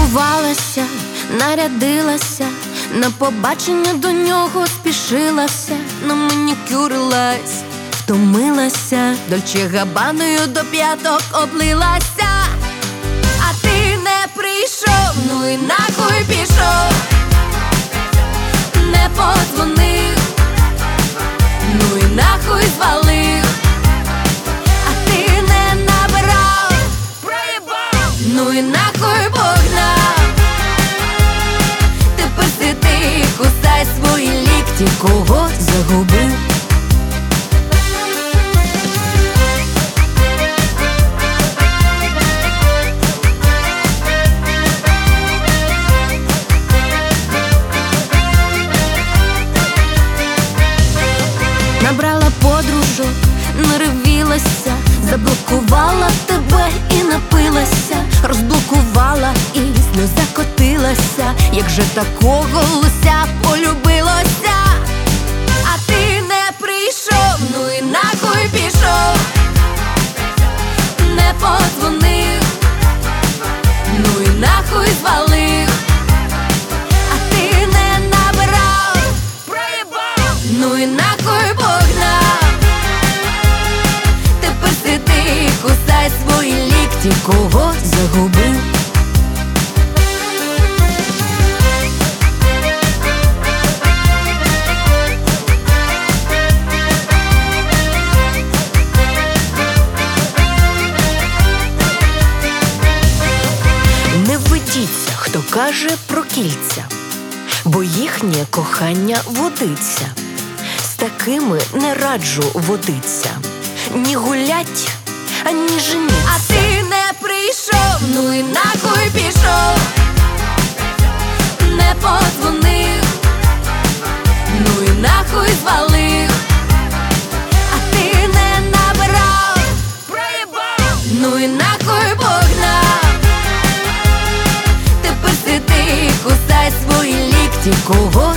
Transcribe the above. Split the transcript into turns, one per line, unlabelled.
Сховалася, нарядилася, на побачення до нього спішилася, наманікюрилась, втомилася, Дольче Габбаною до п'яток облилася. А ти не прийшов, ну і нахуй пішов, не подзвонив, ну і нахуй звалив. А ти не набрав, проїбав, ну і нахуй погнав. Тепер сиди, кусай свої лікті, кого загубив. Набрала подружок, наревілася, заблокувала тебе і напилася, розблокувала і сльоза котилася, як же такого лося полюбилося. А ти не прийшов, ну і нахуй пішов, не подзвонив, ну і нахуй звалив. А ти не набрав, проїбав, ну і нахуй погнав. Тепер сиди, кусай свої лікті, кого загубив. Не ведіться, хто каже про кільця, бо їхнє кохання водиться. З такими не раджу водиться, ні гулять, ані женіться. А ти не прийшов, ну і нахуй пішов, не подзвонив, ну і нахуй звалив. А ти не набрав, проїбав, ну і нахуй погнав. Тепер сиди, кусай свої лікті, кого